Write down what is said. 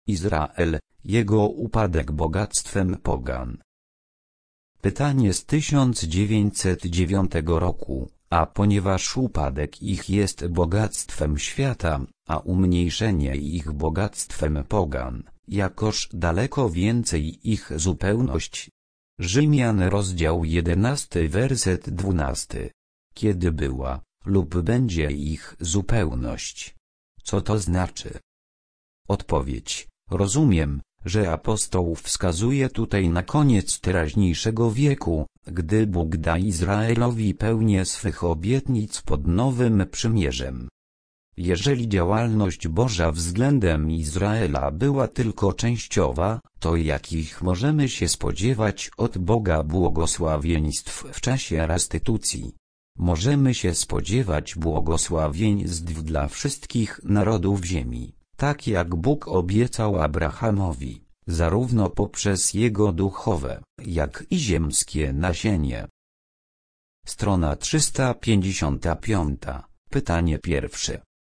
Izrael, jego upadek bogactwem pogan. Pytanie z 1909 roku, a ponieważ upadek ich jest bogactwem świata, a umniejszenie ich bogactwem pogan, jakoż daleko więcej ich zupełność. Rzymian rozdział 11 werset 12. Kiedy była, lub będzie ich zupełność. Co to znaczy? Odpowiedź: rozumiem, że apostoł wskazuje tutaj na koniec teraźniejszego wieku, gdy Bóg da Izraelowi pełnię swych obietnic pod nowym przymierzem. Jeżeli działalność Boża względem Izraela była tylko częściowa, to jakich możemy się spodziewać od Boga błogosławieństw w czasie restytucji? Możemy się spodziewać błogosławieństw dla wszystkich narodów ziemi, tak jak Bóg obiecał Abrahamowi, zarówno poprzez jego duchowe, jak i ziemskie nasienie. Strona 355. Pytanie pierwsze.